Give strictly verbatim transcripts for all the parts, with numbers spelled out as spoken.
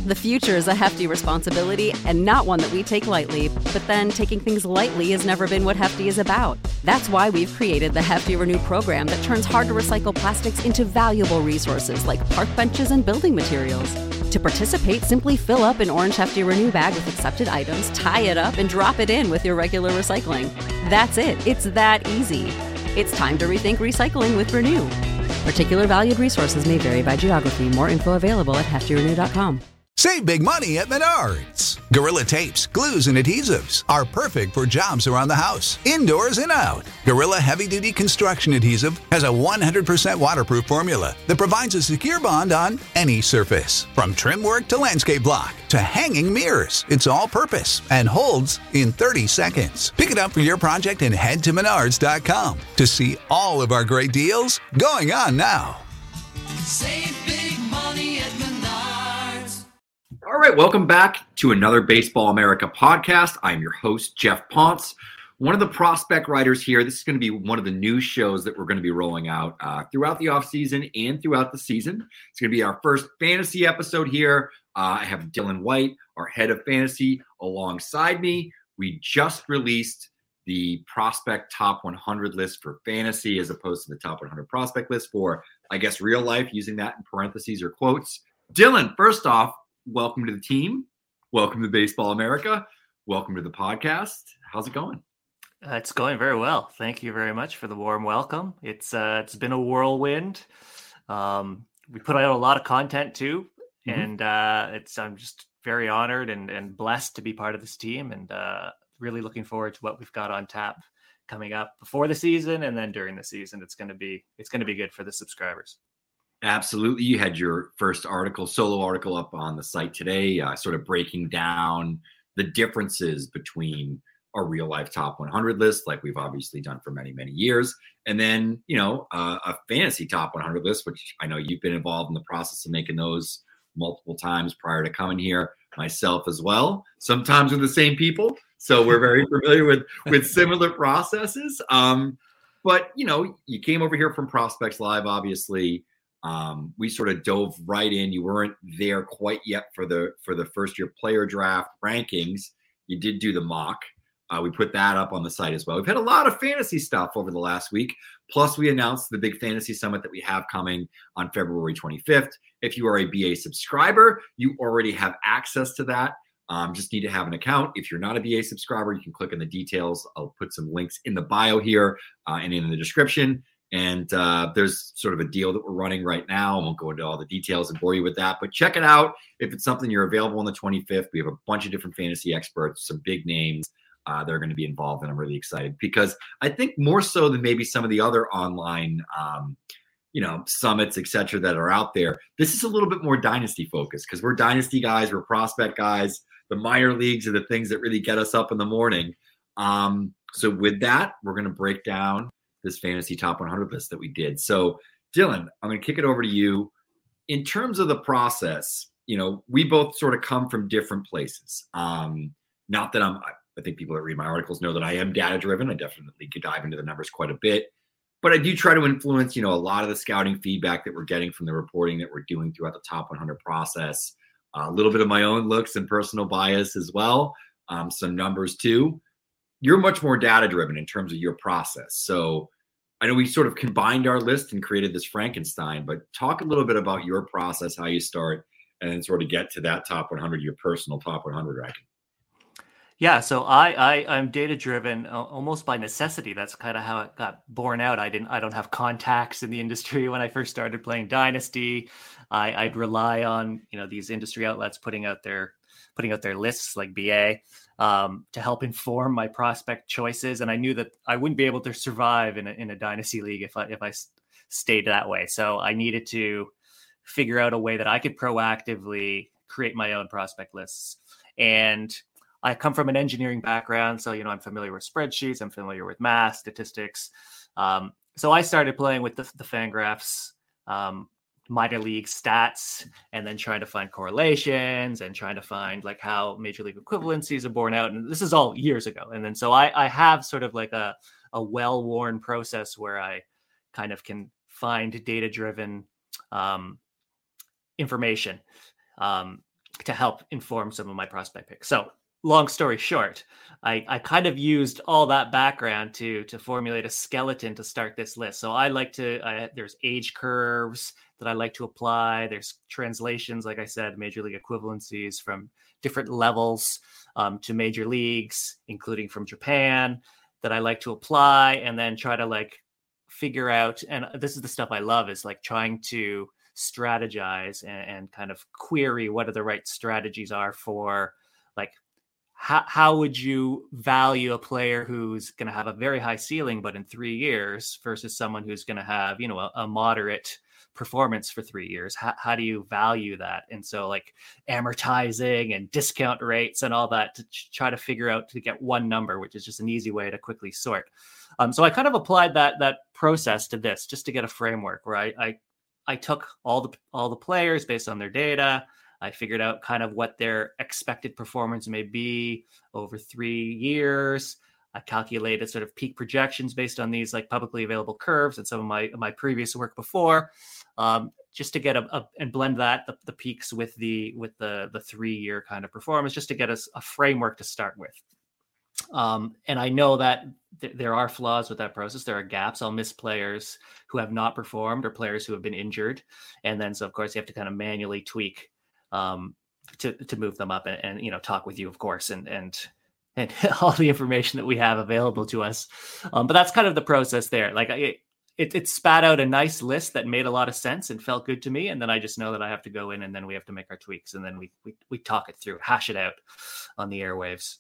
The future is a hefty responsibility and not one that we take lightly, but then taking things lightly has never been what Hefty is about. That's why we've created the Hefty Renew program that turns hard-to-recycle plastics into valuable resources like park benches and building materials. To participate, simply fill up an orange Hefty Renew bag with accepted items, tie it up, and drop it in with your regular recycling. That's it. It's that easy. It's time to rethink recycling with Renew. Particular valued resources may vary by geography. More info available at hefty renew dot com. Save big money at Menards. Gorilla tapes, glues, and adhesives are perfect for jobs around the house, indoors and out. Gorilla Heavy Duty Construction Adhesive has a one hundred percent waterproof formula that provides a secure bond on any surface. From trim work to landscape block to hanging mirrors, it's all purpose and holds in thirty seconds. Pick it up for your project and head to menards dot com to see all of our great deals going on now. Save big money at Menards. All right, welcome back to another Baseball America podcast. I'm your host, Jeff Ponce, one of the prospect writers here. This is going to be one of the new shows that we're going to be rolling out uh, throughout the offseason and throughout the season. It's going to be our first fantasy episode here. Uh, I have Dylan White, our head of fantasy, alongside me. We just released the prospect top one hundred list for fantasy as opposed to the top one hundred prospect list for, I guess, real life, using that in parentheses or quotes. Dylan, first off, welcome to the team. Welcome to Baseball America. Welcome to the podcast. How's it going? Uh, it's going very well. Thank you very much for the warm welcome. It's uh, it's been a whirlwind. Um, we put out a lot of content too, mm-hmm. and uh, it's I'm just very honored and and blessed to be part of this team, and uh, really looking forward to what we've got on tap coming up before the season and then during the season. It's going to be it's going to be good for the subscribers. Absolutely. You had your first article, solo article up on the site today, uh, sort of breaking down the differences between a real life top one hundred list, like we've obviously done for many, many years. And then, you know, uh, a fantasy top one hundred list, which I know you've been involved in the process of making those multiple times prior to coming here, myself as well, sometimes with the same people. So we're very familiar with, with similar processes. Um, but, you know, you came over here from Prospects Live, obviously. Um, we sort of dove right in. You weren't there quite yet for the for the first year player draft rankings. You did do the mock. Uh, we put that up on the site as well. We've had a lot of fantasy stuff over the last week. Plus, we announced the big fantasy summit that we have coming on February twenty-fifth. If you are a B A subscriber, you already have access to that. Um, just need to have an account. If you're not a B A subscriber, you can click in the details. I'll put some links in the bio here uh, and in the description. And uh, there's sort of a deal that we're running right now. I won't go into all the details and bore you with that, but check it out. If it's something you're available on the twenty-fifth, we have a bunch of different fantasy experts, some big names uh, that are going to be involved. And I'm really excited because I think more so than maybe some of the other online, um, you know, summits, et cetera, that are out there. This is a little bit more dynasty focused because we're dynasty guys. We're prospect guys. The minor leagues are the things that really get us up in the morning. Um, so with that, we're going to break down this fantasy top one hundred list that we did. So Dylan, I'm going to kick it over to you. In terms of the process, you know, we both sort of come from different places. Um, not that I'm, I think people that read my articles know that I am data driven. I definitely could dive into the numbers quite a bit, but I do try to influence, you know, a lot of the scouting feedback that we're getting from the reporting that we're doing throughout the top one hundred process. Uh, a little bit of my own looks and personal bias as well. Um, some numbers too. You're much more data driven in terms of your process. So I know we sort of combined our list and created this Frankenstein, but talk a little bit about your process, how you start, and then sort of get to that top one hundred, your personal top one hundred ranking. Yeah, so I, I I'm data driven uh, almost by necessity. That's kind of how it got born out. I didn't I don't have contacts in the industry when I first started playing Dynasty. I, I'd rely on you know these industry outlets putting out their putting out their lists like B A um, to help inform my prospect choices. And I knew that I wouldn't be able to survive in a, in a dynasty league if I, if I stayed that way. So I needed to figure out a way that I could proactively create my own prospect lists. And I come from an engineering background. So, you know, I'm familiar with spreadsheets. I'm familiar with math, statistics. Um, so I started playing with the, the Fangraphs, um, minor league stats, and then trying to find correlations and trying to find like how major league equivalencies are borne out. And this is all years ago. And then so I, I have sort of like a, a well-worn process where I kind of can find data-driven um, information. Um, to help inform some of my prospect picks. So long story short, I, I kind of used all that background to to formulate a skeleton to start this list. So I like to, I, there's age curves that I like to apply. There's translations, like I said, major league equivalencies from different levels um, to major leagues, including from Japan, that I like to apply and then try to like figure out. And this is the stuff I love, is like trying to strategize and, and kind of query what are the right strategies are for, like, how, how would you value a player who's going to have a very high ceiling, but in three years versus someone who's going to have, you know, a, a moderate performance for three years? How, how do you value that? And so like amortizing and discount rates and all that to ch- try to figure out to get one number, which is just an easy way to quickly sort. Um, so I kind of applied that, that process to this just to get a framework where I, I, I took all the, all the players based on their data. I figured out kind of what their expected performance may be over three years. I calculated sort of peak projections based on these like publicly available curves and some of my, my previous work before, um, just to get a, a and blend that the, the peaks with the with the the three year kind of performance, just to get us a framework to start with. Um, and I know that th- there are flaws with that process. There are gaps. I'll miss players who have not performed or players who have been injured, and then so of course you have to kind of manually tweak um, to to move them up and, and you know talk with you, of course, and and. and all the information that we have available to us. Um, but that's kind of the process there. Like it, it, it spat out a nice list that made a lot of sense and felt good to me. And then I just know that I have to go in and then we have to make our tweaks and then we, we, we talk it through, hash it out on the airwaves.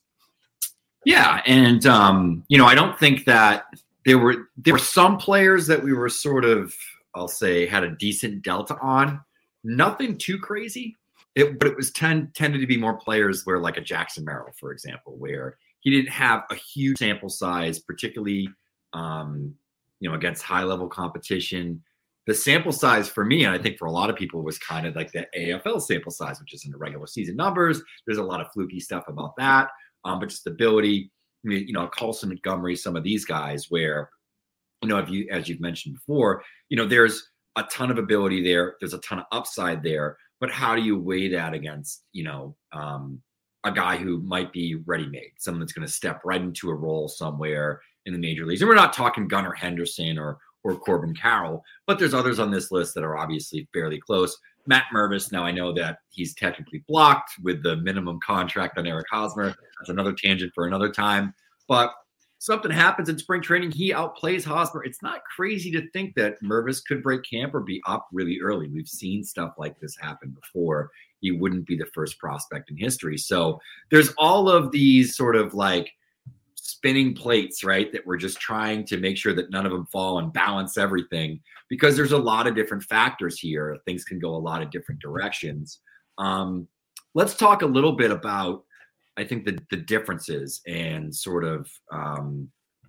Yeah. And, um, you know, I don't think that there were, there were some players that we were sort of, I'll say, had a decent delta on. Nothing too crazy. It, but it was ten, tended to be more players where like a Jackson Merrill, for example, where he didn't have a huge sample size, particularly, um, you know, against high level competition. The sample size for me, and I think for a lot of people, was kind of like the A F L sample size, which is in the regular season numbers. There's a lot of fluky stuff about that. Um, but just ability, you know, Carlson, Montgomery, some of these guys where, you know, if you, as you've mentioned before, you know, there's a ton of ability there. There's a ton of upside there. But how do you weigh that against, you know, um, a guy who might be ready-made, someone that's going to step right into a role somewhere in the major leagues? And we're not talking Gunnar Henderson or or Corbin Carroll, but there's others on this list that are obviously fairly close. Matt Mervis, now I know that he's technically blocked with the minimum contract on Eric Hosmer. That's another tangent for another time. But something happens in spring training, he outplays Hosmer. It's not crazy to think that Mervis could break camp or be up really early. We've seen stuff like this happen before. He wouldn't be the first prospect in history. So there's all of these sort of like spinning plates, right, that we're just trying to make sure that none of them fall and balance everything, because there's a lot of different factors here. Things can go a lot of different directions. Um, let's talk a little bit about, I think, the, the differences and sort of um,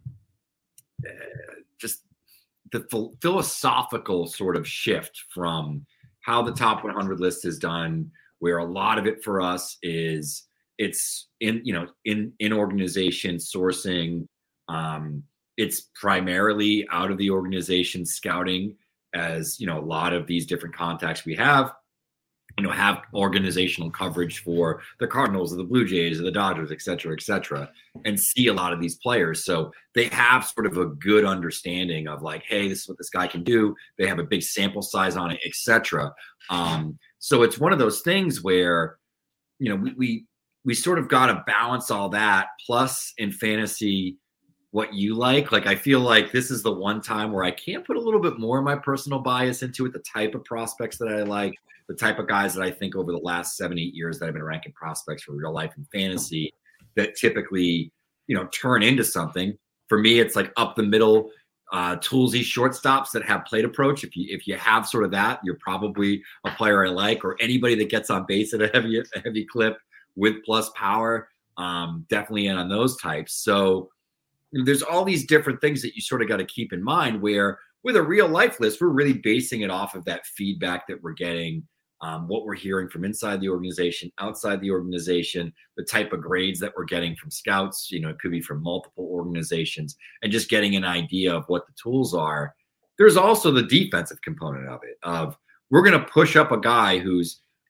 uh, just the ph- philosophical sort of shift from how the top one hundred list is done, where a lot of it for us is it's in, you know, in, in organization sourcing. Um, it's primarily out of the organization scouting, as, you know, a lot of these different contacts we have, you know, have organizational coverage for the Cardinals or the Blue Jays or the Dodgers, et cetera, et cetera, and see a lot of these players. So they have sort of a good understanding of like, hey, this is what this guy can do. They have a big sample size on it, et cetera. Um, so it's one of those things where, you know, we, we, we sort of got to balance all that. Plus in fantasy, what you like, like, I feel like this is the one time where I can put a little bit more of my personal bias into it, the type of prospects that I like, the type of guys that I think over the last seven, eight years that I've been ranking prospects for real life and fantasy that typically, you know, turn into something. For me, it's like up the middle, uh, toolsy shortstops that have plate approach. If you if you have sort of that, you're probably a player I like, or anybody that gets on base at a heavy a heavy clip with plus power. Um, definitely in on those types. So there's all these different things that you sort of got to keep in mind, where with a real life list, we're really basing it off of that feedback that we're getting, um, what we're hearing from inside the organization, outside the organization, the type of grades that we're getting from scouts. You know, it could be from multiple organizations, and just getting an idea of what the tools are. There's also the defensive component of it, of we're going to push up a guy who's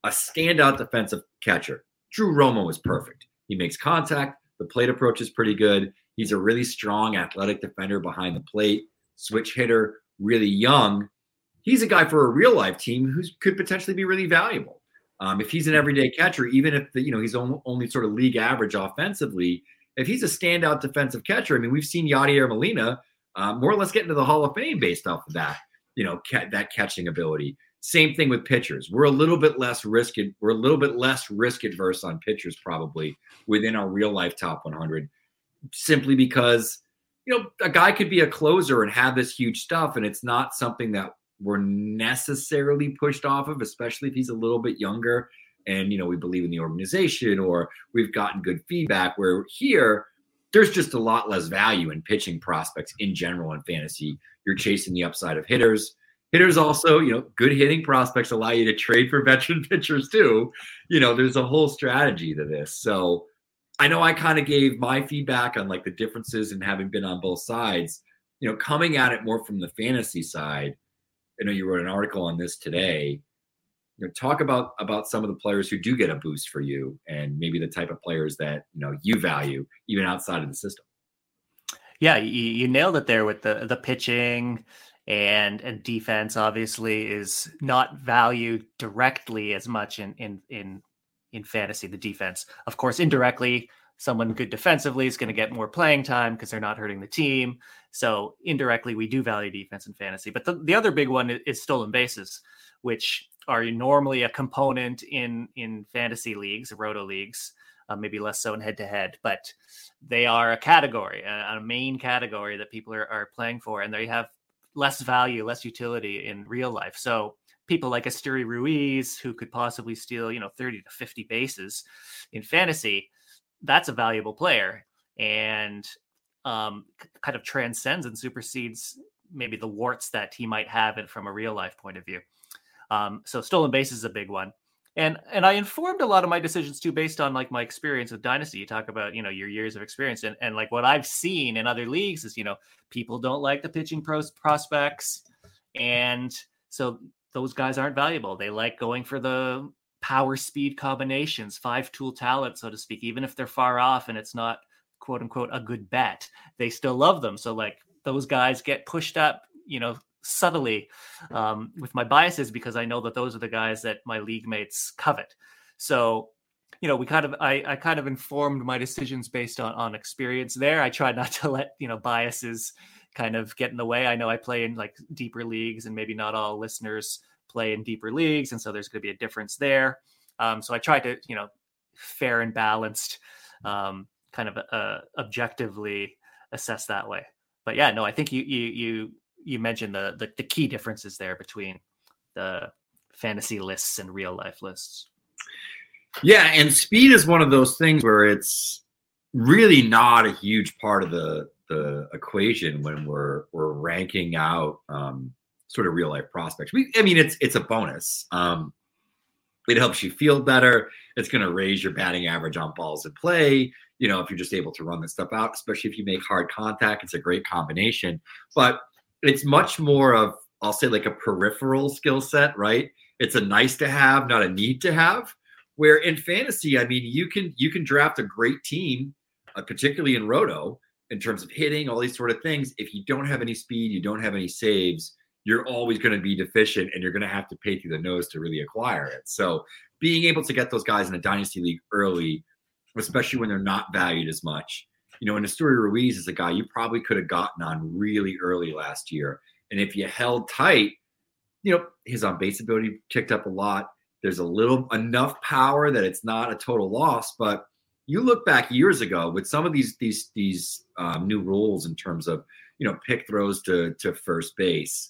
a standout defensive catcher. Drew Romo is perfect. He makes contact. The plate approach is pretty good. He's a really strong, athletic defender behind the plate, switch hitter, really young. He's a guy for a real life team who could potentially be really valuable. Um, if he's an everyday catcher, even if the, you know he's only, only sort of league average offensively, if he's a standout defensive catcher, I mean, we've seen Yadier Molina uh, more or less get into the Hall of Fame based off of that, you know, ca- that catching ability. Same thing with pitchers. We're a little bit less risk. We're a little bit less risk adverse on pitchers probably within our real life top one hundred, simply because, you know, a guy could be a closer and have this huge stuff, and it's not something that we're necessarily pushed off of, especially if he's a little bit younger and, you know, we believe in the organization or we've gotten good feedback. Where here, there's just a lot less value in pitching prospects in general in fantasy. You're chasing the upside of hitters. Hitters also, you know, good hitting prospects allow you to trade for veteran pitchers too. You know, there's a whole strategy to this. So I know I kind of gave my feedback on like the differences in having been on both sides, you know, coming at it more from the fantasy side. I know you wrote an article on this today. You know, talk about, about some of the players who do get a boost for you and maybe the type of players that, you know, you value even outside of the system. Yeah, you, you nailed it there with the, the pitching. And and defense obviously is not valued directly as much in in in in fantasy. The defense, of course, indirectly, someone good defensively is going to get more playing time because they're not hurting the team. So indirectly, we do value defense in fantasy. But the, the other big one is stolen bases, which are normally a component in in fantasy leagues, roto leagues, uh, maybe less so in head to head, but they are a category, a, a main category that people are, are playing for, and they have less value, less utility in real life. So people like Esteury Ruiz, who could possibly steal, you know, thirty to fifty bases in fantasy, that's a valuable player and um, kind of transcends and supersedes maybe the warts that he might have it from a real life point of view. Um, so stolen base is a big one. And and I informed a lot of my decisions too, based on like my experience with Dynasty. You talk about, you know, your years of experience and, and like what I've seen in other leagues is, you know, people don't like the pitching pros prospects. And so those guys aren't valuable. They like going for the power speed combinations, five tool talent, so to speak, even if they're far off and it's not quote unquote a good bet, they still love them. So like those guys get pushed up, you know, subtly um, with my biases, because I know that those are the guys that my league mates covet. So, you know, we kind of, I, I kind of informed my decisions based on, on experience there. I tried not to let, you know, biases kind of get in the way. I know I play in like deeper leagues and maybe not all listeners play in deeper leagues. And so there's going to be a difference there. Um, so I tried to, you know, fair and balanced, um, kind of uh, objectively assess that way. But yeah, no, I think you, you, you, you mentioned the, the the key differences there between the fantasy lists and real life lists. Yeah, and speed is one of those things where it's really not a huge part of the the equation when we're we're ranking out um, sort of real life prospects. We, I mean, it's it's a bonus. Um, it helps you feel better. It's going to raise your batting average on balls in play. You know, if you're just able to run this stuff out, especially if you make hard contact, it's a great combination. But it's much more of, I'll say, like a peripheral skill set, right? It's a nice to have, not a need to have. Where in fantasy, I mean, you can you can draft a great team, uh, particularly in roto, in terms of hitting, all these sort of things. If you don't have any speed, you don't have any saves, you're always going to be deficient, and you're going to have to pay through the nose to really acquire it. So being able to get those guys in a dynasty league early, especially when they're not valued as much. You know, and Esteury Ruiz is a guy you probably could have gotten on really early last year. And if you held tight, you know, his on-base ability ticked up a lot. There's a little enough power that it's not a total loss. But you look back years ago with some of these these these um, new rules in terms of, you know, pick throws to to first base,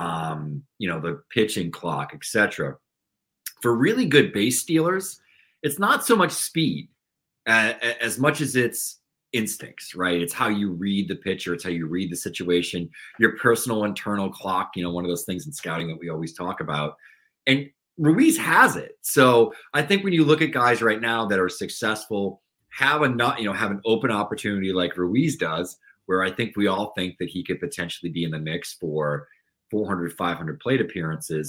um, you know, the pitching clock, et cetera. For really good base stealers, it's not so much speed uh, as much as it's instincts, right? It's how you read the pitcher. It's how you read the situation, your personal internal clock, you know, one of those things in scouting that we always talk about. And Ruiz has it. So I think when you look at guys right now that are successful, have a not, you know, have an open opportunity like Ruiz does, where I think we all think that he could potentially be in the mix for four hundred, five hundred plate appearances.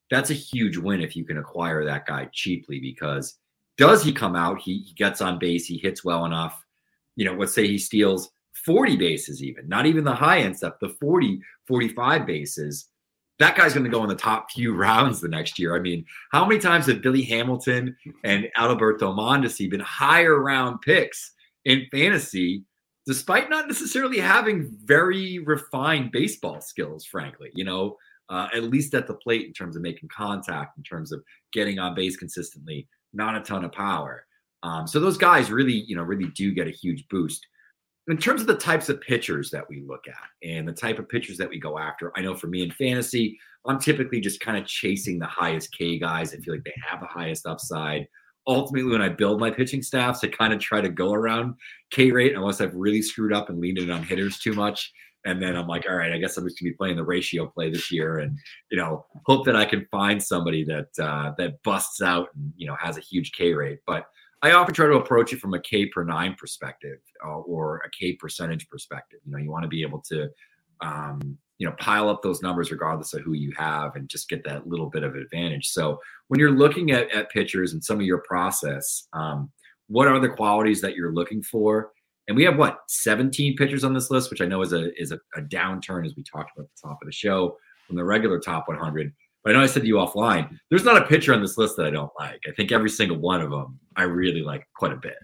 that's a huge win if you can acquire that guy cheaply, because does he come out, he, he gets on base, he hits well enough, you know, let's say he steals forty bases, even not even the high end stuff, the forty, forty-five bases, that guy's going to go in the top few rounds the next year. I mean, how many times have Billy Hamilton and Alberto Mondesi been higher round picks in fantasy, despite not necessarily having very refined baseball skills, frankly, you know, uh, at least at the plate in terms of making contact, in terms of getting on base consistently, not a ton of power. Um, so those guys really, you know, really do get a huge boost. In terms of the types of pitchers that we look at and the type of pitchers that we go after, I know for me in fantasy, I'm typically just kind of chasing the highest K guys. I feel like they have the highest upside. Ultimately, when I build my pitching staffs, I kind of try to go around K rate unless I've really screwed up and leaned in on hitters too much. And then I'm like, all right, I guess I'm just going to be playing the ratio play this year and, you know, hope that I can find somebody that uh, that busts out and, you know, has a huge K rate. But I often try to approach it from a K per nine perspective uh, or a K percentage perspective. You know, you want to be able to, um, you know, pile up those numbers regardless of who you have and just get that little bit of advantage. So when you're looking at, at pitchers and some of your process, um, what are the qualities that you're looking for? And we have what, seventeen pitchers on this list, which I know is a is a, a downturn, as we talked about at the top of the show, from the regular top one hundred. But I know I said to you offline, there's not a pitcher on this list that I don't like. I think every single one of them I really like quite a bit.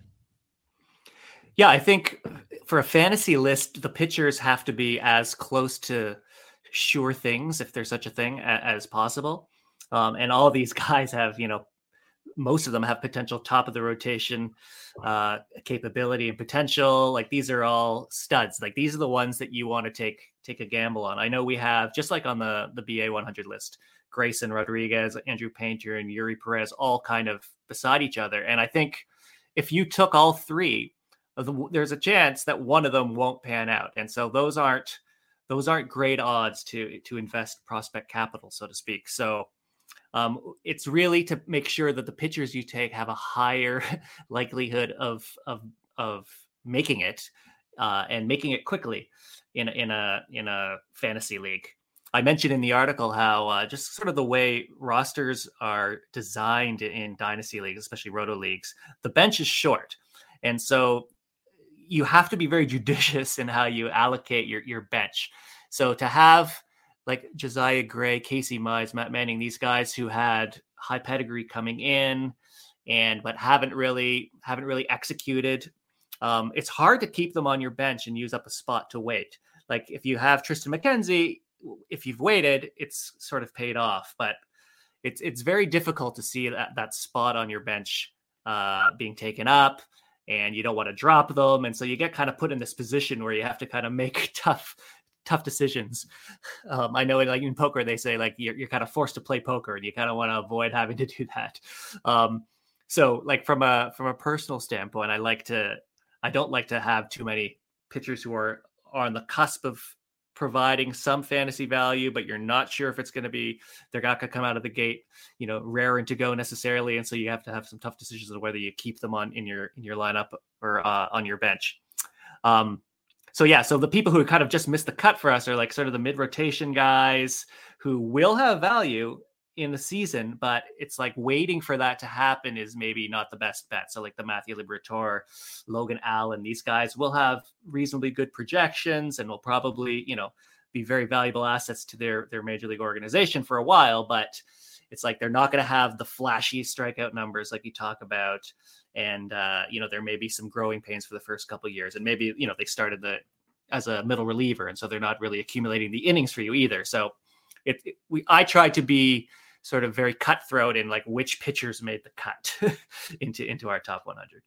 Yeah, I think for a fantasy list, the pitchers have to be as close to sure things, if there's such a thing, as possible. Um, and all of these guys have, you know, most of them have potential top of the rotation uh, capability and potential. Like these are all studs. Like these are the ones that you want to take take a gamble on. I know we have, just like on the, the B A one hundred list, Grayson Rodriguez, Andrew Painter, and Yuri Perez all kind of beside each other. And I think if you took all three, there's a chance that one of them won't pan out. And so those aren't those aren't great odds to to invest prospect capital, so to speak. So um, it's really to make sure that the pitchers you take have a higher likelihood of of of making it uh, and making it quickly in in a in a fantasy league. I mentioned in the article how uh, just sort of the way rosters are designed in dynasty leagues, especially roto leagues, the bench is short. And so you have to be very judicious in how you allocate your, your bench. So to have like Josiah Gray, Casey Mize, Matt Manning, these guys who had high pedigree coming in and but haven't really haven't really executed, um, it's hard to keep them on your bench and use up a spot to wait. Like if you have Tristan McKenzie, if you've waited, it's sort of paid off, but it's it's very difficult to see that, that spot on your bench uh, being taken up, and you don't want to drop them. And so you get kind of put in this position where you have to kind of make tough, tough decisions. Um, I know like in poker, they say like you're, you're kind of forced to play poker and you kind of want to avoid having to do that. Um, so like from a, from a personal standpoint, I like to, I don't like to have too many pitchers who are, are on the cusp of providing some fantasy value, but you're not sure if it's going to be, they're not going to come out of the gate, you know, raring to go necessarily. And so you have to have some tough decisions on whether you keep them on in your, in your lineup or uh, on your bench. Um, so yeah, so the people who kind of just missed the cut for us are like sort of the mid rotation guys who will have value in the season, but it's like waiting for that to happen is maybe not the best bet. So like the Matthew Liberatore, Logan Allen, these guys will have reasonably good projections and will probably, you know, be very valuable assets to their, their major league organization for a while, but it's like, they're not going to have the flashy strikeout numbers like you talk about. And, uh, you know, there may be some growing pains for the first couple of years, and maybe, you know, they started the, as a middle reliever. And so they're not really accumulating the innings for you either. So it, it we, I try to be sort of very cutthroat in like which pitchers made the cut into, into our top one hundred.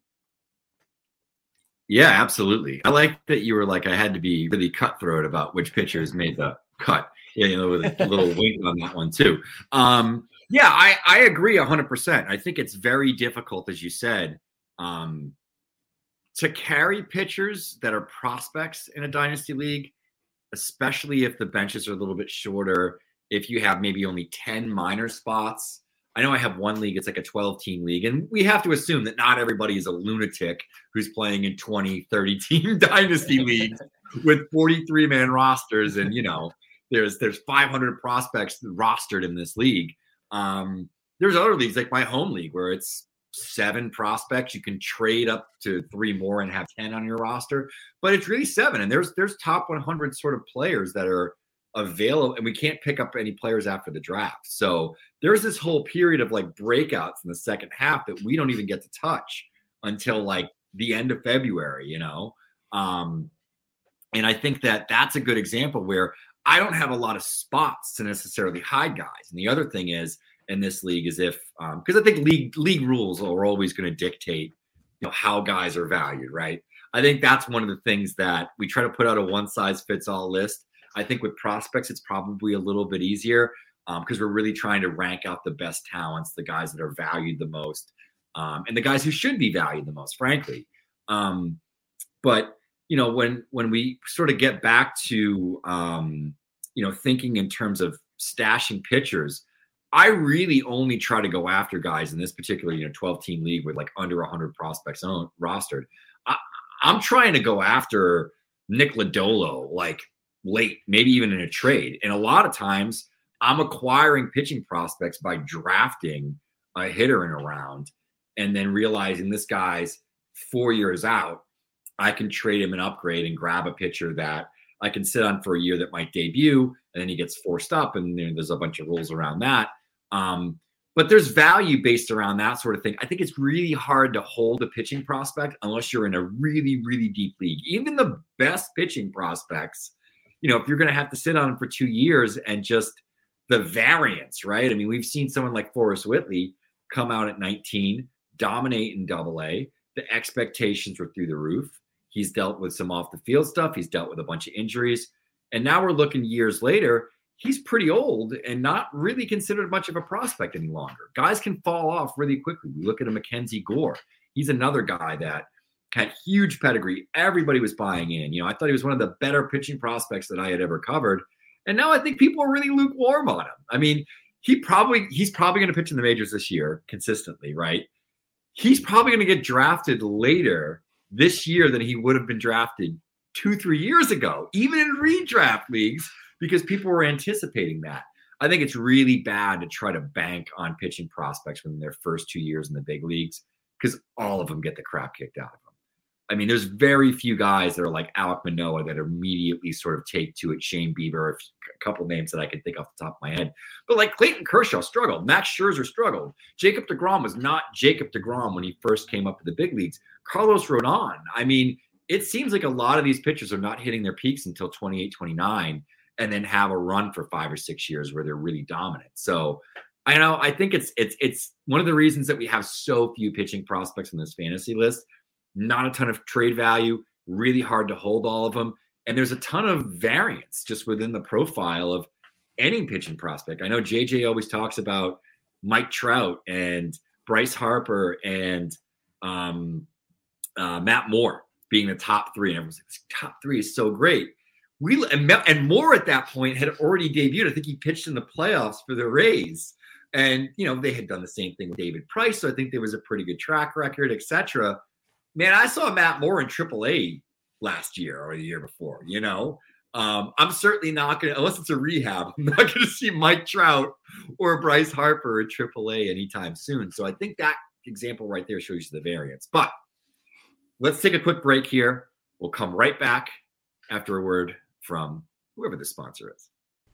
Yeah, absolutely. I like that you were like, I had to be really cutthroat about which pitchers made the cut. Yeah, you know, with a little wink on that one too. Um, yeah, I, I agree a hundred percent. I think it's very difficult, as you said, um, to carry pitchers that are prospects in a dynasty league, especially if the benches are a little bit shorter. If you have maybe only ten minor spots. I know I have one league, it's like a twelve team league, and we have to assume that not everybody is a lunatic who's playing in twenty, thirty team dynasty leagues with forty-three man rosters and, you know, there's there's five hundred prospects rostered in this league. Um, there's other leagues like my home league where it's seven prospects. You can trade up to three more and have ten on your roster, but it's really seven. And there's there's top one hundred sort of players that are available, and we can't pick up any players after the draft. So there's this whole period of like breakouts in the second half that we don't even get to touch until like the end of February, you know? Um, and I think that that's a good example where I don't have a lot of spots to necessarily hide guys. And the other thing is in this league is if, um, cause I think league, league rules are always going to dictate, you know, how guys are valued, right? I think that's one of the things that we try to put out a one size fits all list. I think with prospects, it's probably a little bit easier because um, we're really trying to rank out the best talents, the guys that are valued the most, um, and the guys who should be valued the most, frankly. Um, but, you know, when when we sort of get back to, um, you know, thinking in terms of stashing pitchers, I really only try to go after guys in this particular, you know, twelve-team league with like under one hundred prospects on rostered. I, I'm trying to go after Nick Lodolo, like, late, maybe even in a trade. And a lot of times I'm acquiring pitching prospects by drafting a hitter in a round and then realizing this guy's four years out. I can trade him an upgrade and grab a pitcher that I can sit on for a year that might debut, and then he gets forced up, and you know, there's a bunch of rules around that. Um, but there's value based around that sort of thing. I think it's really hard to hold a pitching prospect unless you're in a really, really deep league. Even the best pitching prospects, you know, if you're going to have to sit on them for two years and just the variance, right? I mean, we've seen someone like Forrest Whitley come out at nineteen, dominate in double A. The expectations were through the roof. He's dealt with some off the field stuff. He's dealt with a bunch of injuries. And now we're looking years later, he's pretty old and not really considered much of a prospect any longer. Guys can fall off really quickly. We look at a Mackenzie Gore. He's another guy that had huge pedigree. Everybody was buying in. You know, I thought he was one of the better pitching prospects that I had ever covered. And now I think people are really lukewarm on him. I mean, he probably he's probably going to pitch in the majors this year consistently, right? He's probably going to get drafted later this year than he would have been drafted two, three years ago, even in redraft leagues, because people were anticipating that. I think it's really bad to try to bank on pitching prospects within their first two years in the big leagues because all of them get the crap kicked out of them. I mean, there's very few guys that are like Alek Manoah that immediately sort of take to it. Shane Bieber, a couple names that I can think off the top of my head. But like Clayton Kershaw struggled. Max Scherzer struggled. Jacob deGrom was not Jacob deGrom when he first came up to the big leagues. Carlos Rodon. I mean, it seems like a lot of these pitchers are not hitting their peaks until twenty-eight, twenty-nine and then have a run for five or six years where they're really dominant. So I know, I think it's it's it's one of the reasons that we have so few pitching prospects on this fantasy list. Not a ton of trade value, really hard to hold all of them. And there's a ton of variance just within the profile of any pitching prospect. I know J J always talks about Mike Trout and Bryce Harper and um, uh, Matt Moore being the top three. And everyone's like, this top three is so great. We and, and Moore at that point had already debuted. I think he pitched in the playoffs for the Rays. And, you know, they had done the same thing with David Price. So I think there was a pretty good track record, et cetera. Man, I saw Matt Moore in triple A last year or the year before, you know. Um, I'm certainly not going to, unless it's a rehab, I'm not going to see Mike Trout or Bryce Harper in triple A anytime soon. So I think that example right there shows you the variance. But let's take a quick break here. We'll come right back after a word from whoever the sponsor is.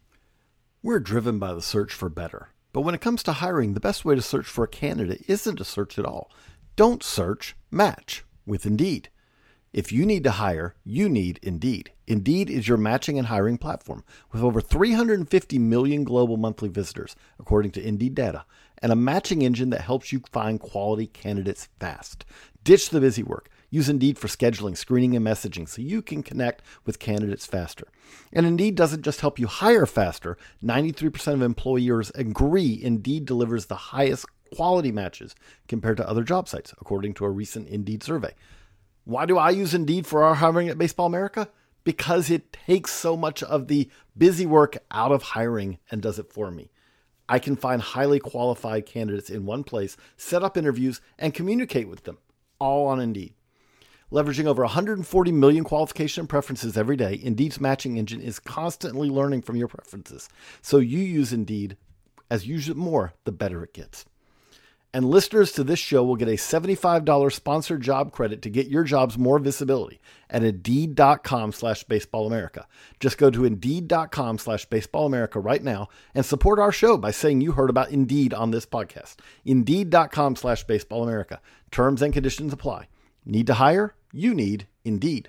We're driven by the search for better. But when it comes to hiring, the best way to search for a candidate isn't to search at all. Don't search, match with Indeed. If you need to hire, you need Indeed. Indeed is your matching and hiring platform with over three hundred fifty million global monthly visitors, according to Indeed data, and a matching engine that helps you find quality candidates fast. Ditch the busy work. Use Indeed for scheduling, screening, and messaging so you can connect with candidates faster. And Indeed doesn't just help you hire faster. ninety-three percent of employers agree Indeed delivers the highest quality matches compared to other job sites, according to a recent Indeed survey. Why do I use Indeed for our hiring at Baseball America? Because it takes so much of the busy work out of hiring and does it for me. I can find highly qualified candidates in one place, set up interviews, and communicate with them, all on Indeed. Leveraging over one hundred forty million qualification and preferences every day, Indeed's matching engine is constantly learning from your preferences. So you use Indeed. As you use it more, the better it gets. And listeners to this show will get a seventy-five dollars sponsored job credit to get your jobs more visibility at Indeed.com slash Baseball America. Just go to Indeed.com slash Baseball America right now and support our show by saying you heard about Indeed on this podcast. Indeed.com slash Baseball America. Terms and conditions apply. Need to hire? You need Indeed.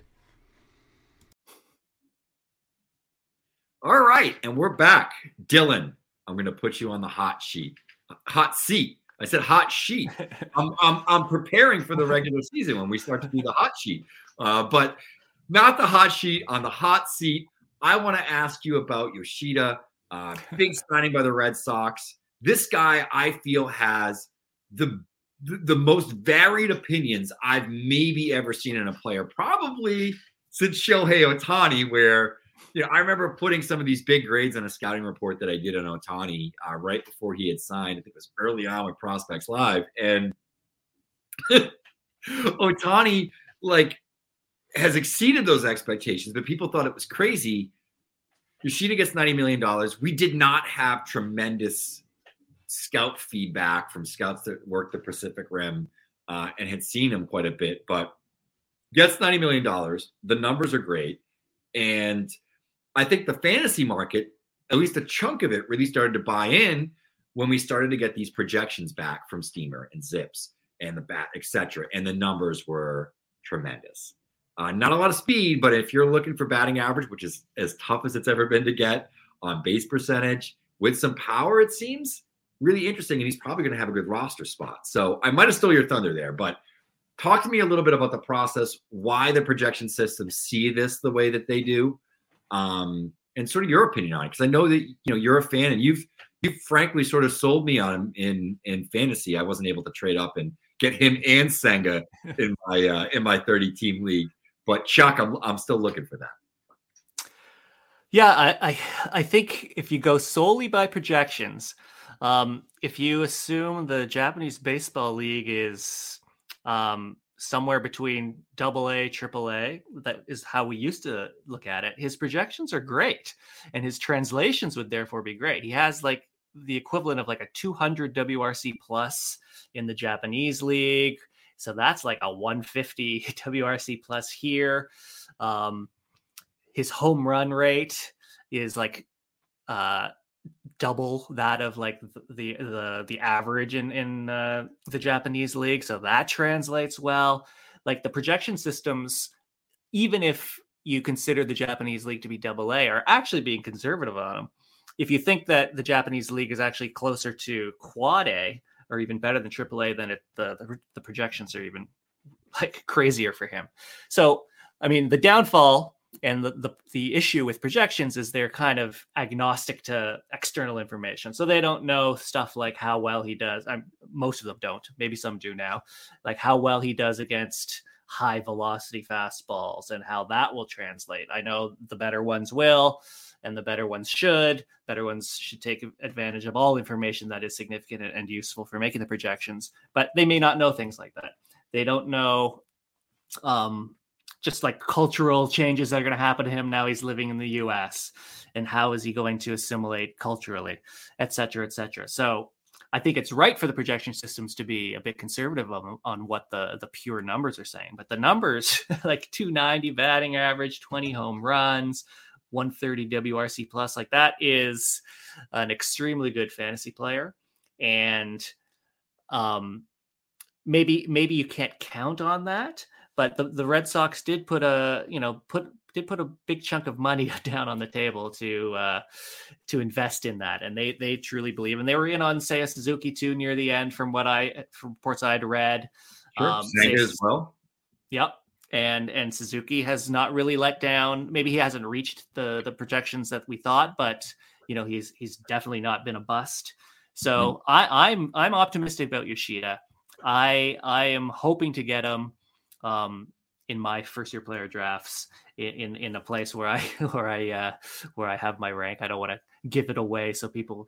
All right, and we're back. Dylan, I'm going to put you on the hot sheet. Hot seat. I said hot sheet. I'm, I'm, I'm preparing for the regular season when we start to do the hot sheet. Uh, but not the hot sheet, on the hot seat. I want to ask you about Yoshida. Uh, big signing by the Red Sox. This guy, I feel, has the, the the most varied opinions I've maybe ever seen in a player, probably since Shohei Ohtani, where you know, I remember putting some of these big grades on a scouting report that I did on Ohtani uh, right before he had signed. I think it was early on with Prospects Live. And Ohtani, like, has exceeded those expectations, but people thought it was crazy. Yoshida gets ninety million dollars. We did not have tremendous scout feedback from scouts that worked the Pacific Rim uh, and had seen him quite a bit, but gets ninety million dollars. The numbers are great. And I think the fantasy market, at least a chunk of it, really started to buy in when we started to get these projections back from Steamer and Zips and the Bat, et cetera. And the numbers were tremendous. Uh, not a lot of speed, but if you're looking for batting average, which is as tough as it's ever been to get, on base percentage, with some power, it seems really interesting. And he's probably going to have a good roster spot. So I might have stole your thunder there, but talk to me a little bit about the process, why the projection systems see this the way that they do. Um, and sort of your opinion on it, because I know that you know you're a fan, and you've you've frankly sort of sold me on him in in fantasy. I wasn't able to trade up and get him and Senga in my uh, in my thirty team league, but Chuck, I'm I'm still looking for that. Yeah, I I, I think if you go solely by projections, um, if you assume the Japanese Baseball League is um, somewhere between double A, triple A, that is how we used to look at it. His projections are great, and his translations would therefore be great. He has like the equivalent of like a two hundred W R C plus in the Japanese league. So that's like a one fifty W R C plus here. Um, his home run rate is like uh, double that of like the the the average in in uh, the Japanese league, so that translates well. Like the projection systems, even if you consider the Japanese league to be double A, are actually being conservative on them. If you think that the Japanese league is actually closer to quad A or even better than triple A, then it, the, the the projections are even like crazier for him. So I mean, the downfall and the, the the issue with projections is they're kind of agnostic to external information. So they don't know stuff like how well he does. I'm, most of them don't. Maybe some do now. Like how well he does against high velocity fastballs and how that will translate. I know the better ones will, and the better ones should. Better ones should take advantage of all information that is significant and useful for making the projections. But they may not know things like that. They don't know um, just like cultural changes that are going to happen to him now he's living in the U S, and how is he going to assimilate culturally, et cetera, et cetera. So I think it's right for the projection systems to be a bit conservative on, on what the, the pure numbers are saying. But the numbers, like two ninety batting average, twenty home runs, one thirty W R C plus, like that is an extremely good fantasy player. And um, maybe maybe you can't count on that. But the, the Red Sox did put a, you know, put did put a big chunk of money down on the table to uh, to invest in that, and they they truly believe. And they were in on Seiya Suzuki too near the end, from what I from reports I'd read. Sure, um, Seiya as well. Yep, and and Suzuki has not really let down. Maybe he hasn't reached the the projections that we thought, but you know he's he's definitely not been a bust. So mm-hmm. I, I'm I'm optimistic about Yoshida. I I am hoping to get him um, in my first year player drafts in, in, in a place where I, where I, uh, where I have my rank. I don't want to give it away so people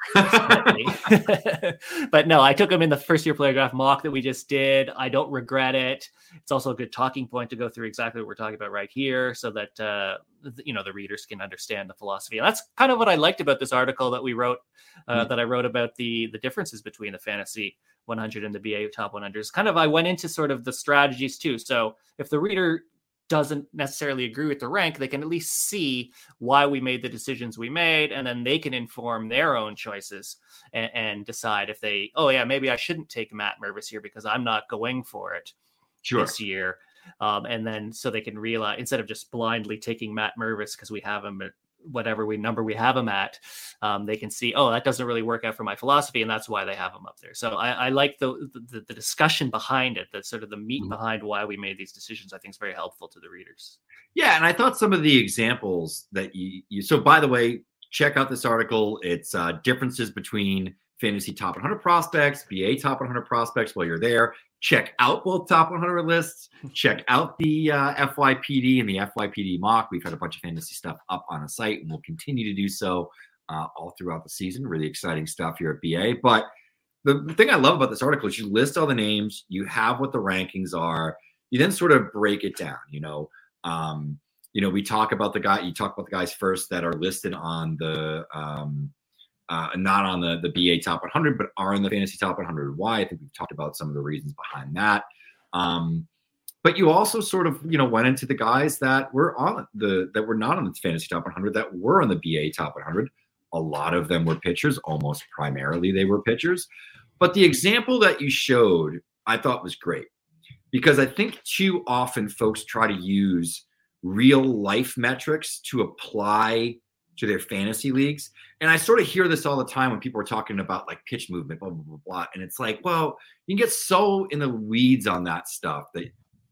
but no, I took him in the first year player draft mock that we just did. I don't regret it. It's also a good talking point to go through exactly what we're talking about right here so that uh you know the readers can understand the philosophy. And that's kind of what I liked about this article that we wrote uh, mm-hmm. that I wrote about the the differences between the fantasy one hundred and the B A top one hundred. It's kind of, I went into sort of the strategies too. So if the reader doesn't necessarily agree with the rank, they can at least see why we made the decisions we made, and then they can inform their own choices and, and decide if they, oh yeah, maybe I shouldn't take Matt Mervis here because I'm not going for it sure. this year. Um, and then so they can realize, instead of just blindly taking Matt Mervis because we have him at whatever we number we have him at, um, they can see, oh, that doesn't really work out for my philosophy, and that's why they have him up there. So I, I like the, the the discussion behind it, that sort of the meat mm-hmm. behind why we made these decisions. I think is very helpful to the readers. Yeah, and I thought some of the examples that you, you so by the way, check out this article. It's uh, differences between fantasy top one hundred prospects, B A top one hundred prospects. While you're there, check out both top one hundred lists. Check out the uh, F Y P D and the F Y P D mock. We've had a bunch of fantasy stuff up on the site, and we'll continue to do so uh, all throughout the season. Really exciting stuff here at B A. But the, the thing I love about this article is you list all the names, you have what the rankings are, you then sort of break it down. You know, um, you know, we talk about the guy. You talk about the guys first that are listed on the. Um, Uh, not on the, the B A top one hundred, but are in the fantasy top one hundred. Why? I think we've talked about some of the reasons behind that. Um, but you also sort of, you know, went into the guys that were on the, that were not on the fantasy top one hundred, that were on the B A top one hundred. A lot of them were pitchers, almost primarily they were pitchers. But the example that you showed, I thought was great, because I think too often folks try to use real life metrics to apply to their fantasy leagues. And I sort of hear this all the time when people are talking about like pitch movement, blah, blah, blah, blah. And it's like, well, you can get so in the weeds on that stuff that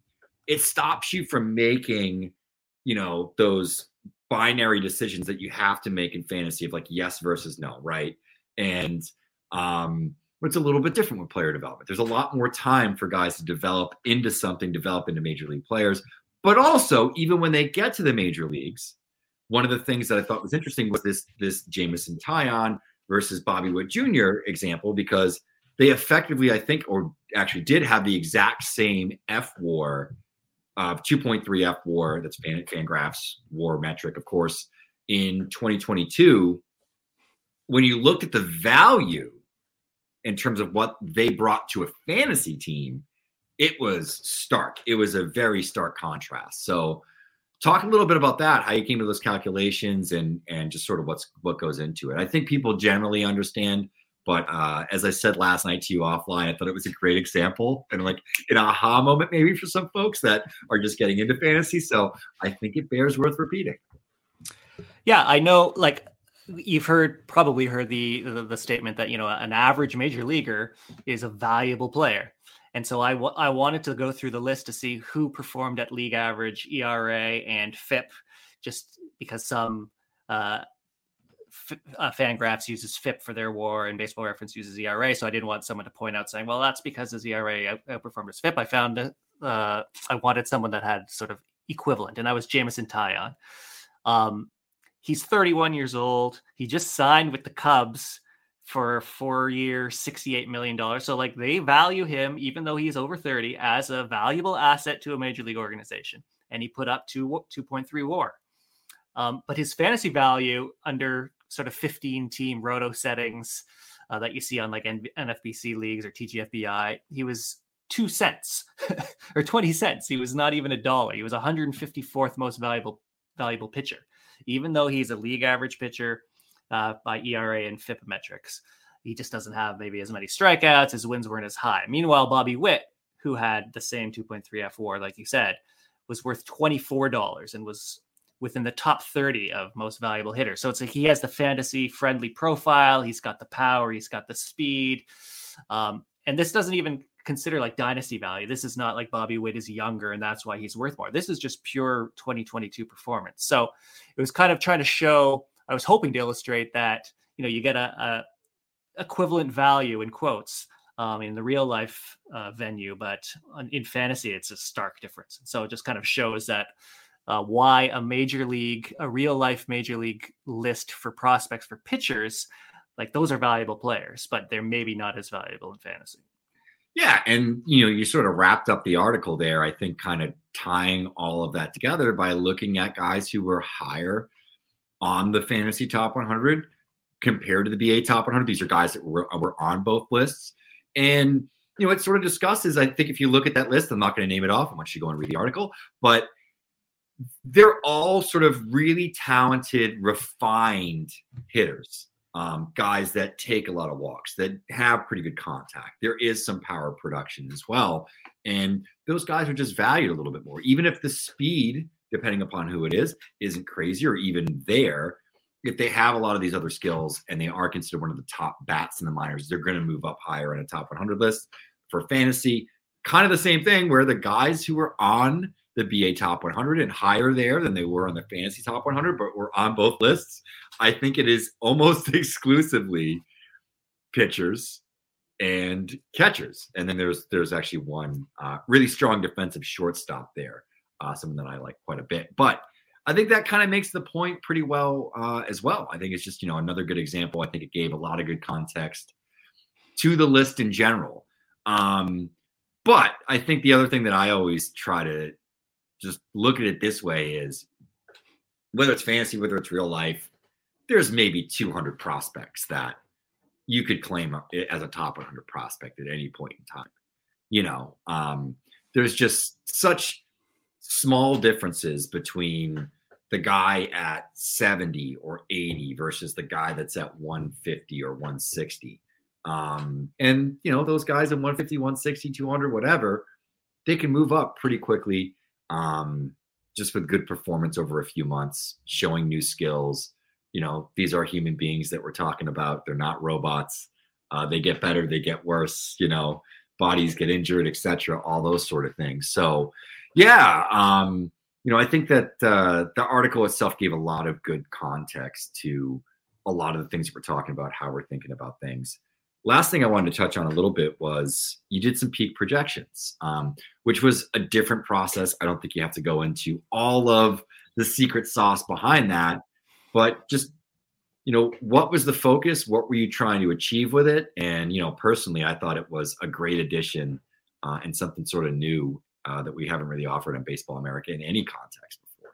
it stops you from making, you know, those binary decisions that you have to make in fantasy of like yes versus no, right? And um, it's a little bit different with player development. There's a lot more time for guys to develop into something, develop into major league players. But also, even when they get to the major leagues, one of the things that I thought was interesting was this, this Jameson Taillon versus Bobby Witt Junior example, because they effectively, I think, or actually did have the exact same F WAR of two point three F WAR. That's Fan, Fangraphs WAR metric, of course, in twenty twenty-two. When you looked at the value in terms of what they brought to a fantasy team, it was stark. It was a very stark contrast. So talk a little bit about that, how you came to those calculations and and just sort of what's what goes into it. I think people generally understand, but uh, as I said last night to you offline, I thought it was a great example and like an aha moment maybe for some folks that are just getting into fantasy. So I think it bears worth repeating. Yeah, I know, like you've heard, probably heard the, the, the statement that, you know, an average major leaguer is a valuable player. And so I, w- I wanted to go through the list to see who performed at league average, E R A, and F I P, just because some uh, F- uh, Fangraphs uses F I P for their WAR and Baseball Reference uses E R A. So I didn't want someone to point out saying, well, that's because his E R A out- outperformed his F I P. I found uh, I wanted someone that had sort of equivalent, and that was Jameson Taillon. Um, he's thirty-one years old. He just signed with the Cubs for a four-year, sixty-eight million dollars. So like they value him, even though he's over thirty, as a valuable asset to a major league organization. And he put up two, two point three WAR. Um, but his fantasy value under sort of fifteen team roto settings uh, that you see on like N- NFBC leagues or T G F B I, he was two cents or twenty cents. He was not even a dollar. He was one hundred fifty-fourth most valuable, valuable pitcher, even though he's a league average pitcher uh, by E R A and F I P metrics. He just doesn't have maybe as many strikeouts. His wins weren't as high. Meanwhile, Bobby Witt, who had the same two point three F WAR, like you said, was worth twenty-four dollars and was within the top thirty of most valuable hitters. So it's like he has the fantasy friendly profile. He's got the power. He's got the speed. Um, and this doesn't even consider like dynasty value. This is not like Bobby Witt is younger and that's why he's worth more. This is just pure twenty twenty-two performance. So it was kind of trying to show, I was hoping to illustrate that, you know, you get a, a equivalent value in quotes um, in the real life uh, venue, but in fantasy, it's a stark difference. So it just kind of shows that uh, why a major league, a real life major league list for prospects for pitchers, like those are valuable players, but they're maybe not as valuable in fantasy. Yeah. And, you know, you sort of wrapped up the article there, I think, kind of tying all of that together by looking at guys who were higher on the fantasy top one hundred compared to the B A top one hundred. These are guys that were, were on both lists. And, you know, it sort of discusses, I think if you look at that list, I'm not going to name it off. I want you to go and read the article, but they're all sort of really talented, refined hitters. Um, guys that take a lot of walks, that have pretty good contact. There is some power production as well. And those guys are just valued a little bit more. Even if the speed, depending upon who it is, isn't crazy or even there, if they have a lot of these other skills and they are considered one of the top bats in the minors, they're going to move up higher in a top one hundred list. For fantasy, kind of the same thing where the guys who were on the B A top one hundred and higher there than they were on the fantasy top one hundred, but were on both lists, I think it is almost exclusively pitchers and catchers. And then there's there's actually one uh, really strong defensive shortstop there, uh, someone that I like quite a bit. But I think that kind of makes the point pretty well uh, as well. I think it's just, you know, another good example. I think it gave a lot of good context to the list in general. Um, but I think the other thing that I always try to just look at it this way is, whether it's fantasy, whether it's real life, there's maybe two hundred prospects that you could claim as a top one hundred prospect at any point in time. You know, um, there's just such small differences between the guy at seventy or eighty versus the guy that's at one fifty or one sixty. Um, and, you know, those guys at one fifty, one sixty, two hundred, whatever, they can move up pretty quickly. Um, just with good performance over a few months, showing new skills. You know, these are human beings that we're talking about. They're not robots. Uh, they get better, they get worse, you know, bodies get injured, et cetera, all those sort of things. So, yeah, um, you know, I think that uh, the article itself gave a lot of good context to a lot of the things that we're talking about, how we're thinking about things. Last thing I wanted to touch on a little bit was you did some peak projections, um, which was a different process. I don't think you have to go into all of the secret sauce behind that, but just, you know, what was the focus? What were you trying to achieve with it? And, you know, personally, I thought it was a great addition uh, and something sort of new uh, that we haven't really offered in Baseball America in any context before.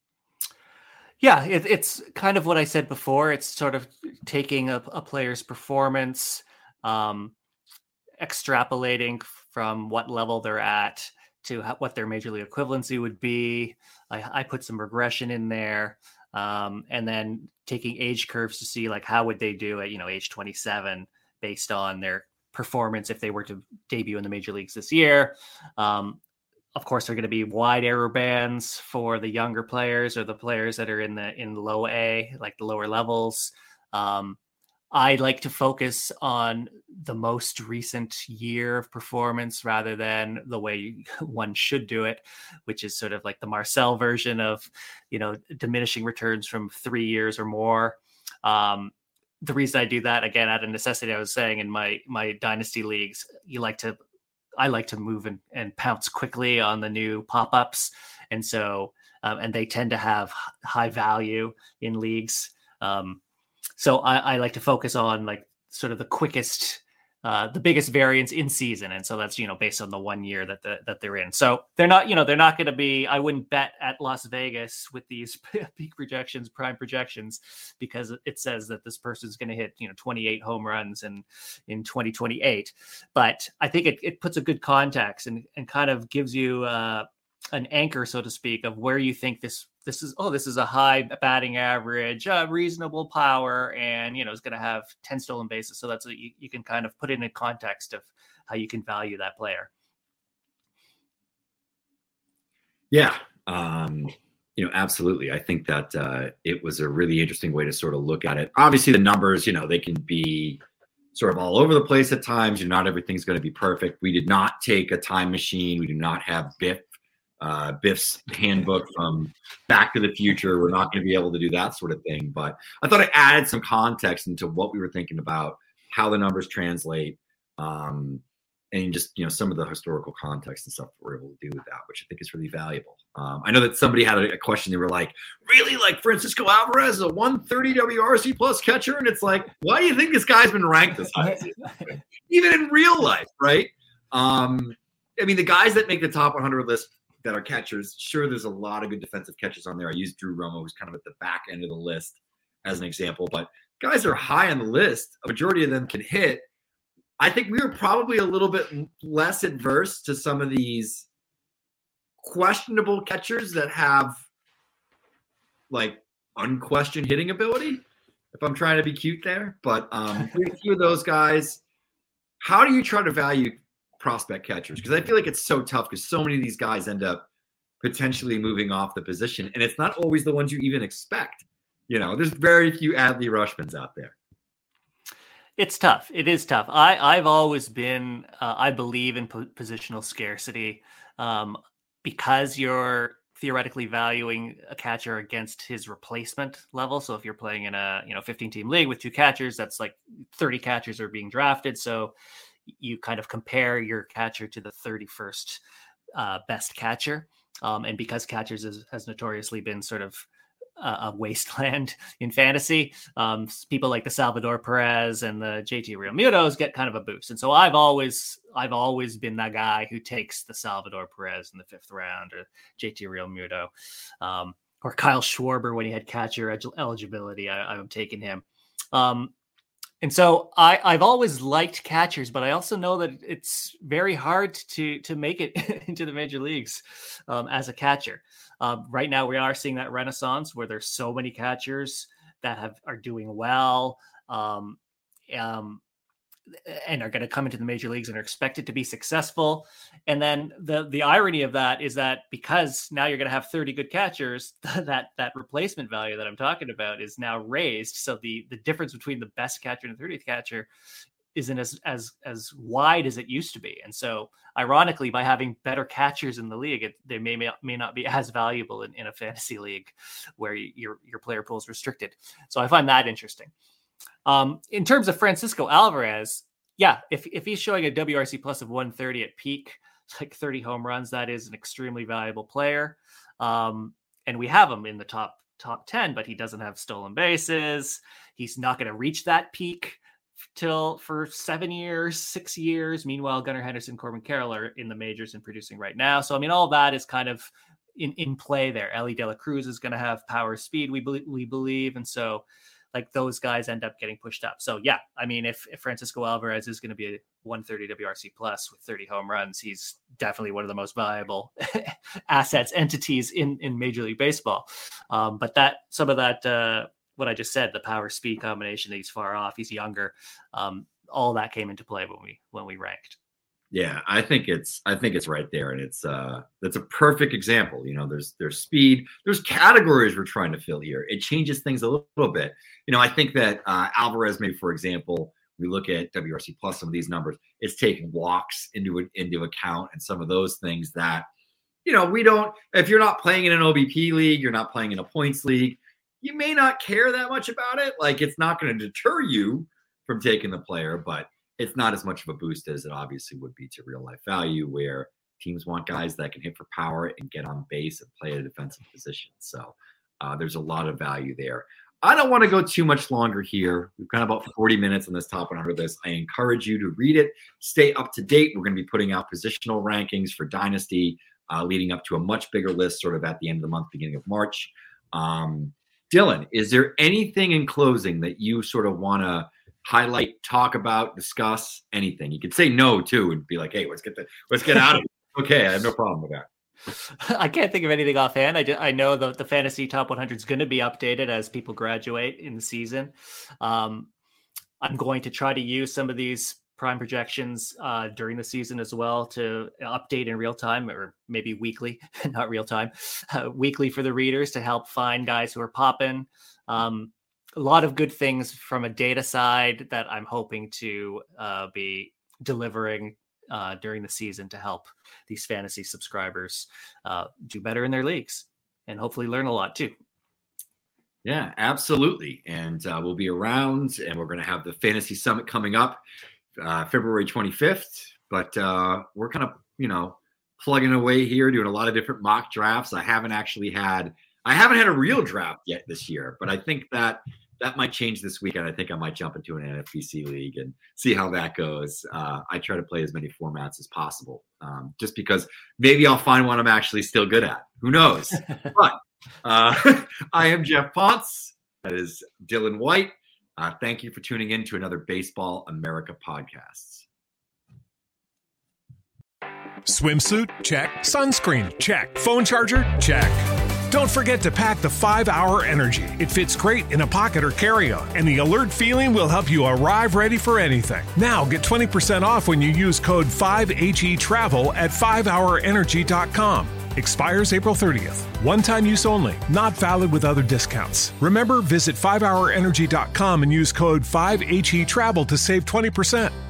Yeah, it, it's kind of what I said before. It's sort of taking a, a player's performance, um, extrapolating from what level they're at to how, what their major league equivalency would be. I, I put some regression in there, um, and then taking age curves to see like how would they do at, you know, age twenty-seven based on their performance if they were to debut in the major leagues this year. Um, of course, there are going to be wide error bands for the younger players or the players that are in the in low A, like the lower levels. Um, I like to focus on the most recent year of performance rather than the way one should do it, which is sort of like the Marcel version of, you know, diminishing returns from three years or more. Um, the reason I do that, again, out of necessity, I was saying in my my dynasty leagues, you like to, I like to move and, and pounce quickly on the new pop-ups. And so, um, and they tend to have high value in leagues. Um, So I, I like to focus on like sort of the quickest, uh, the biggest variance in season. And so that's, you know, based on the one year that the, that they're in. So they're not, you know, they're not going to be, I wouldn't bet at Las Vegas with these peak projections, prime projections, because it says that this person's going to hit, you know, twenty-eight home runs in, in twenty twenty-eight. But I think it, it puts a good context and, and kind of gives you uh, an anchor, so to speak, of where you think this This is, oh, this is a high batting average, uh, reasonable power, and, you know, it's going to have ten stolen bases. So that's what you, you can kind of put it in context of how you can value that player. Yeah, um, you know, absolutely. I think that uh, it was a really interesting way to sort of look at it. Obviously, the numbers, you know, they can be sort of all over the place at times. You know, not everything's going to be perfect. We did not take a time machine. We do not have Biff. Uh, Biff's handbook from Back to the Future. We're not going to be able to do that sort of thing. But I thought I added some context into what we were thinking about, how the numbers translate. Um, and just, you know, some of the historical context and stuff that we're able to do with that, which I think is really valuable. Um, I know that somebody had a, a question. They were like, really, like Francisco Alvarez is a one thirty W R C plus catcher? And it's like, why do you think this guy's been ranked this high? Even in real life, right? Um, I mean, the guys that make the top one hundred list that are catchers, sure, there's a lot of good defensive catchers on there. I use Drew Romo, who's kind of at the back end of the list as an example, but guys are high on the list. A majority of them can hit. I think we were probably a little bit less adverse to some of these questionable catchers that have like unquestioned hitting ability, if I'm trying to be cute there. But um, a few of those guys, how do you try to value prospect catchers? Because I feel like it's so tough because so many of these guys end up potentially moving off the position, and it's not always the ones you even expect. You know, there's very few Adley Rutschmans out there. It's tough. It is tough. I, I've always been, uh, I believe in po- positional scarcity um, because you're theoretically valuing a catcher against his replacement level. So if you're playing in a, you know, fifteen team league with two catchers, that's like thirty catchers are being drafted. So you kind of compare your catcher to the thirty-first uh, best catcher. Um, and because catchers is, has notoriously been sort of a wasteland in fantasy, um, people like the Salvador Perez and the J T Realmutos get kind of a boost. And so I've always, I've always been that guy who takes the Salvador Perez in the fifth round, or J T Realmuto, um, or Kyle Schwarber when he had catcher eligibility. I, I'm taking him. Um, and so I, I've always liked catchers, but I also know that it's very hard to to make it into the major leagues um, as a catcher. Um, right now, we are seeing that renaissance where there's so many catchers that have are doing well um, um, and are going to come into the major leagues and are expected to be successful. And then the the irony of that is that because now you're going to have thirty good catchers, that that replacement value that I'm talking about is now raised. So the the difference between the best catcher and the thirtieth catcher isn't as as as wide as it used to be. And so ironically, by having better catchers in the league, it, they may may not be as valuable in, in a fantasy league where you, your your player pool is restricted. So I find that interesting. Um, in terms of Francisco Alvarez, yeah, if if he's showing a W R C plus of one thirty at peak, like thirty home runs, that is an extremely valuable player. Um, and we have him in the top top ten, but he doesn't have stolen bases. He's not going to reach that peak till for seven years, six years. Meanwhile, Gunnar Henderson, Corbin Carroll are in the majors and producing right now. So, I mean, all of that is kind of in, in play there. Ellie De La Cruz is going to have power speed, we, be- we believe. And so, like, those guys end up getting pushed up. So, yeah, I mean, if, if Francisco Alvarez is going to be a one thirty W R C plus with thirty home runs, he's definitely one of the most valuable assets, entities in, in Major League Baseball. Um, but that, some of that, uh, what I just said, the power speed combination, that he's far off, he's younger. Um, all that came into play when we, when we ranked. Yeah, I think it's, I think it's right there. And it's, uh, that's a perfect example. You know, there's, there's speed, there's categories we're trying to fill here. It changes things a little, little bit. You know, I think that, uh, Alvarez, maybe for example, we look at W R C plus, some of these numbers, it's taking walks into it, into account, and some of those things that, you know, we don't, if you're not playing in an O B P league, you're not playing in a points league, you may not care that much about it. Like, it's not going to deter you from taking the player, but it's not as much of a boost as it obviously would be to real life value, where teams want guys that can hit for power and get on base and play a defensive position. So uh, there's a lot of value there. I don't want to go too much longer here. We've got about forty minutes on this top one hundred list. I encourage you to read it, stay up to date. We're going to be putting out positional rankings for Dynasty, uh, leading up to a much bigger list sort of at the end of the month, beginning of March. Um, Dylan, is there anything in closing that you sort of want to highlight, talk about, discuss, anything? You could say no too and be like, hey, let's get the, let's get out of it. Okay, I have no problem with that. I can't think of anything offhand. I, just, I know the, the fantasy top one hundred is going to be updated as people graduate in the season. Um, I'm going to try to use some of these prime projections uh, during the season as well to update in real time, or maybe weekly, not real time, uh, weekly for the readers to help find guys who are popping. Um, a lot of good things from a data side that I'm hoping to uh, be delivering uh, during the season to help these fantasy subscribers uh, do better in their leagues and hopefully learn a lot too. Yeah, absolutely. And uh, we'll be around, and we're going to have the Fantasy Summit coming up uh, February twenty-fifth. but uh, we're kind of, you know, plugging away here, doing a lot of different mock drafts. I haven't actually had, I haven't had a real draft yet this year, but I think that that might change this weekend. I think I might jump into an N F B C league and see how that goes. Uh, I try to play as many formats as possible, um, just because maybe I'll find one I'm actually still good at. Who knows? But uh, I am Jeff Ponce. That is Dylan White. Uh, thank you for tuning in to another Baseball America podcasts. Swimsuit? Check. Sunscreen? Check. Phone charger? Check. Don't forget to pack the five hour Energy. It fits great in a pocket or carry-on, and the alert feeling will help you arrive ready for anything. Now get twenty percent off when you use code five H E travel at five hour energy dot com. Expires April thirtieth. One-time use only. Not valid with other discounts. Remember, visit five hour energy dot com and use code five H E travel to save twenty percent.